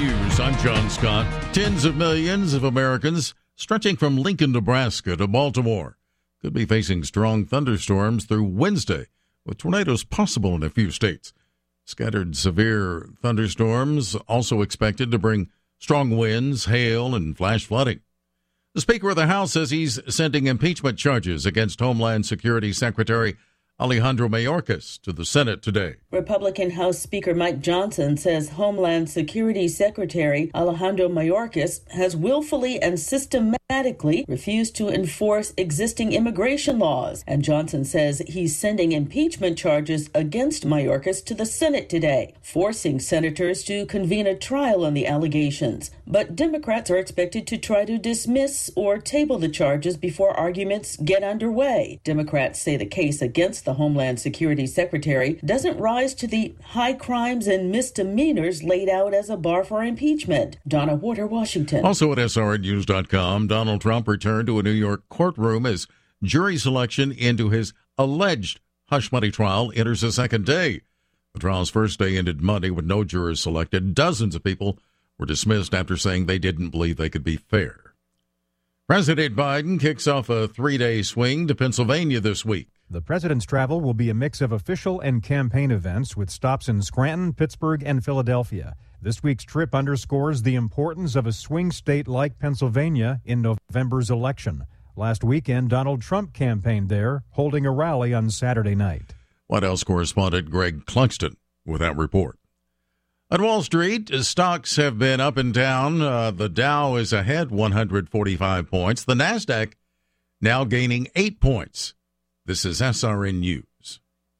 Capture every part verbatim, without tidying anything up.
News, I'm John Scott. Tens of millions of Americans stretching from Lincoln, Nebraska to Baltimore could be facing strong thunderstorms through Wednesday, with tornadoes possible in a few states. Scattered severe thunderstorms also expected to bring strong winds, hail, and flash flooding. The Speaker of the House says he's sending impeachment charges against Homeland Security Secretary Alejandro Mayorkas to the Senate today. Republican House Speaker Mike Johnson says Homeland Security Secretary Alejandro Mayorkas has willfully and systematically refused to enforce existing immigration laws. And Johnson says he's sending impeachment charges against Mayorkas to the Senate today, forcing senators to convene a trial on the allegations. But Democrats are expected to try to dismiss or table the charges before arguments get underway. Democrats say the case against the Homeland Security Secretary doesn't rise to the high crimes and misdemeanors laid out as a bar for impeachment. Donna Warder, Washington. Also at S R N news dot com, Donald Trump returned to a New York courtroom as jury selection into his alleged hush money trial enters a second day. The trial's first day ended Monday with no jurors selected. Dozens of people were dismissed after saying they didn't believe they could be fair. President Biden kicks off a three-day swing to Pennsylvania this week. The president's travel will be a mix of official and campaign events with stops in Scranton, Pittsburgh, and Philadelphia. This week's trip underscores the importance of a swing state like Pennsylvania in November's election. Last weekend, Donald Trump campaigned there, holding a rally on Saturday night. White House correspondent Greg Clugston with that report. At Wall Street, stocks have been up and down. Uh, the Dow is ahead one hundred forty-five points. The Nasdaq now gaining eight points. This is S R N News.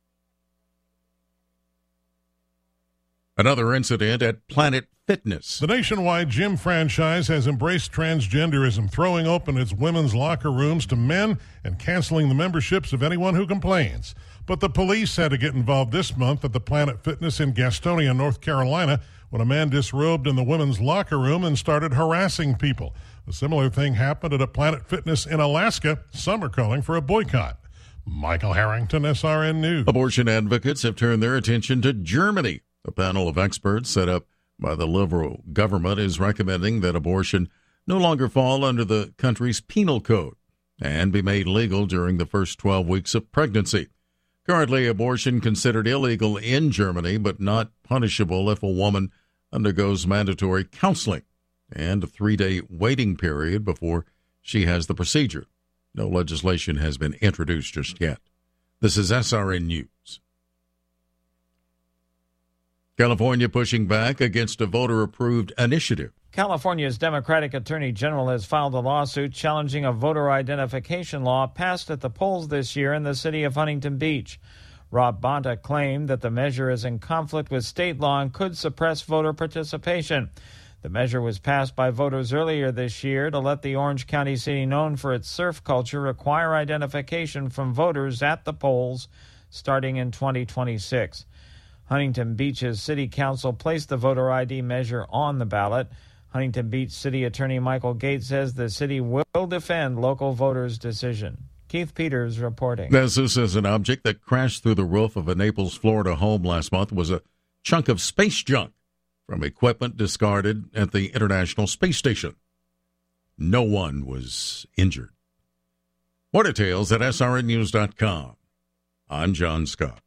Another incident at Planet Fitness. The nationwide gym franchise has embraced transgenderism, throwing open its women's locker rooms to men and canceling the memberships of anyone who complains. But the police had to get involved this month at the Planet Fitness in Gastonia, North Carolina, when a man disrobed in the women's locker room and started harassing people. A similar thing happened at a Planet Fitness in Alaska. Some are calling for a boycott. Michael Harrington, S R N News. Abortion advocates have turned their attention to Germany. A panel of experts set up by the Liberal government is recommending that abortion no longer fall under the country's penal code and be made legal during the first twelve weeks of pregnancy. Currently, abortion considered illegal in Germany, but not punishable if a woman undergoes mandatory counseling and a three-day waiting period before she has the procedure. No legislation has been introduced just yet. This is S R N News. California pushing back against a voter-approved initiative. California's Democratic Attorney General has filed a lawsuit challenging a voter identification law passed at the polls this year in the city of Huntington Beach. Rob Bonta claimed that the measure is in conflict with state law and could suppress voter participation. The measure was passed by voters earlier this year to let the Orange County city, known for its surf culture, require identification from voters at the polls starting in twenty twenty-six. Huntington Beach's city council placed the voter I D measure on the ballot. Huntington Beach City Attorney Michael Gates says the city will defend local voters' decision. Keith Peters reporting. NASA says an object that crashed through the roof of a Naples, Florida home last month was a chunk of space junk from equipment discarded at the International Space Station. No one was injured. More details at S R N news dot com. I'm John Scott.